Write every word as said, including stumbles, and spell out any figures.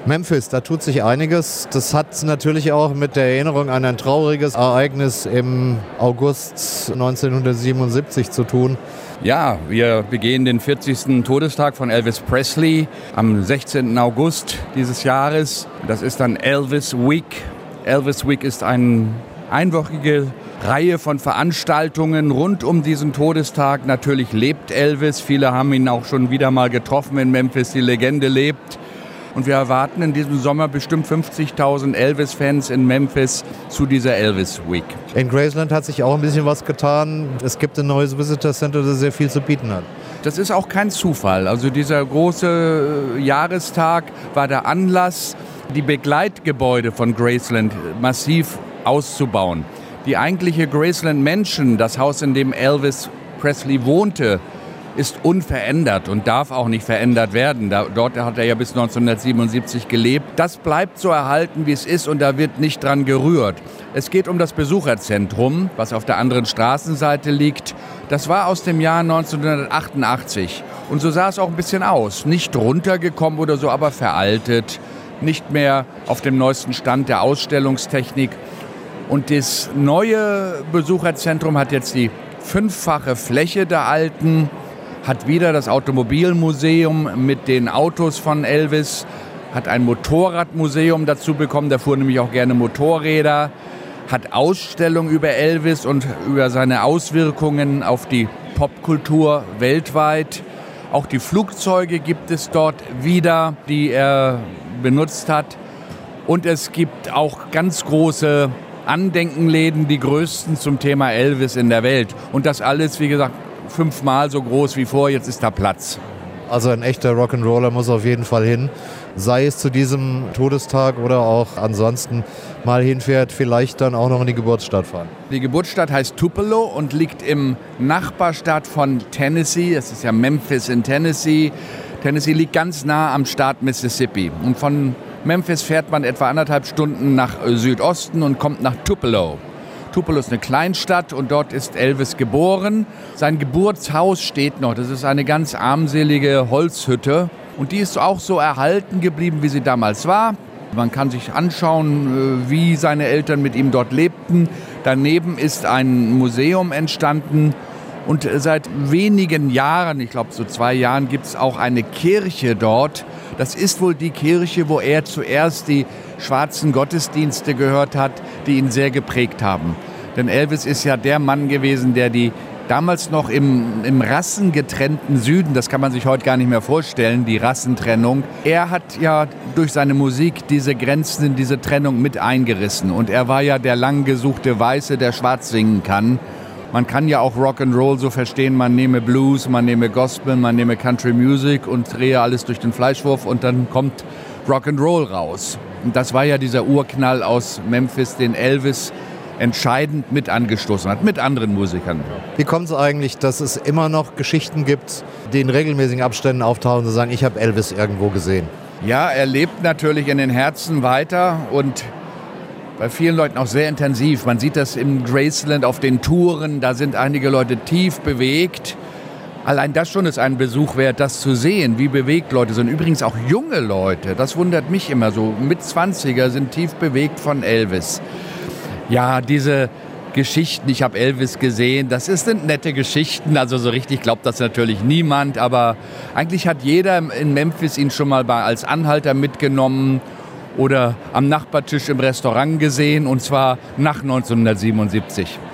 Memphis, da tut sich einiges. Das hat natürlich auch mit der Erinnerung an ein trauriges Ereignis im August neunzehnhundertsiebenundsiebzig zu tun. Ja, wir begehen den vierzigsten Todestag von Elvis Presley am sechzehnten August dieses Jahres. Das ist dann Elvis Week. Elvis Week ist eine einwöchige Reihe von Veranstaltungen rund um diesen Todestag. Natürlich lebt Elvis. Viele haben ihn auch schon wieder mal getroffen in Memphis. Die Legende lebt. Und wir erwarten in diesem Sommer bestimmt fünfzigtausend Elvis-Fans in Memphis zu dieser Elvis Week. In Graceland hat sich auch ein bisschen was getan. Es gibt ein neues Visitor Center, das sehr viel zu bieten hat. Das ist auch kein Zufall. Also dieser große Jahrestag war der Anlass, die Begleitgebäude von Graceland massiv auszubauen. Die eigentliche Graceland Mansion, das Haus, in dem Elvis Presley wohnte, ist unverändert und darf auch nicht verändert werden. Da, dort hat er ja bis neunzehnhundertsiebenundsiebzig gelebt. Das bleibt so erhalten, wie es ist, und da wird nicht dran gerührt. Es geht um das Besucherzentrum, was auf der anderen Straßenseite liegt. Das war aus dem Jahr neunzehnhundertachtundachtzig. Und so sah es auch ein bisschen aus. Nicht runtergekommen oder so, aber veraltet. Nicht mehr auf dem neuesten Stand der Ausstellungstechnik. Und das neue Besucherzentrum hat jetzt die fünffache Fläche der alten, hat wieder das Automobilmuseum mit den Autos von Elvis, hat ein Motorradmuseum dazu bekommen, da fuhren nämlich auch gerne Motorräder, hat Ausstellungen über Elvis und über seine Auswirkungen auf die Popkultur weltweit. Auch die Flugzeuge gibt es dort wieder, die er benutzt hat. Und es gibt auch ganz große Andenkenläden, die größten zum Thema Elvis in der Welt. Und das alles, wie gesagt, fünfmal so groß wie vor, jetzt ist da Platz. Also ein echter Rock'n'Roller muss auf jeden Fall hin, sei es zu diesem Todestag oder auch ansonsten mal hinfährt, vielleicht dann auch noch in die Geburtsstadt fahren. Die Geburtsstadt heißt Tupelo und liegt im Nachbarstaat von Tennessee. Es ist ja Memphis in Tennessee. Tennessee liegt ganz nah am Staat Mississippi. Und von Memphis fährt man etwa anderthalb Stunden nach Südosten und kommt nach Tupelo. Tupelo ist eine Kleinstadt und dort ist Elvis geboren. Sein Geburtshaus steht noch. Das ist eine ganz armselige Holzhütte. Und die ist auch so erhalten geblieben, wie sie damals war. Man kann sich anschauen, wie seine Eltern mit ihm dort lebten. Daneben ist ein Museum entstanden. Und seit wenigen Jahren, ich glaube so zwei Jahren, gibt es auch eine Kirche dort. Das ist wohl die Kirche, wo er zuerst die schwarzen Gottesdienste gehört hat, die ihn sehr geprägt haben. Denn Elvis ist ja der Mann gewesen, der die damals noch im, im rassengetrennten Süden, das kann man sich heute gar nicht mehr vorstellen, die Rassentrennung, er hat ja durch seine Musik diese Grenzen, diese Trennung mit eingerissen. Und er war ja der lang gesuchte Weiße, der schwarz singen kann. Man kann ja auch Rock'n'Roll so verstehen, man nehme Blues, man nehme Gospel, man nehme Country Music und drehe alles durch den Fleischwurf und dann kommt Rock'n'Roll raus. Und das war ja dieser Urknall aus Memphis, den Elvis entscheidend mit angestoßen hat, mit anderen Musikern. Wie kommt es eigentlich, dass es immer noch Geschichten gibt, die in regelmäßigen Abständen auftauchen und sagen, ich habe Elvis irgendwo gesehen? Ja, er lebt natürlich in den Herzen weiter und bei vielen Leuten auch sehr intensiv. Man sieht das im Graceland auf den Touren, da sind einige Leute tief bewegt. Allein das schon ist ein Besuch wert, das zu sehen, wie bewegt Leute sind. Übrigens auch junge Leute, das wundert mich immer so. Mitzwanziger sind tief bewegt von Elvis. Ja, diese Geschichten, ich habe Elvis gesehen, das sind nette Geschichten. Also so richtig glaubt das natürlich niemand, aber eigentlich hat jeder in Memphis ihn schon mal als Anhalter mitgenommen oder am Nachbartisch im Restaurant gesehen, und zwar nach neunzehnhundertsiebenundsiebzig.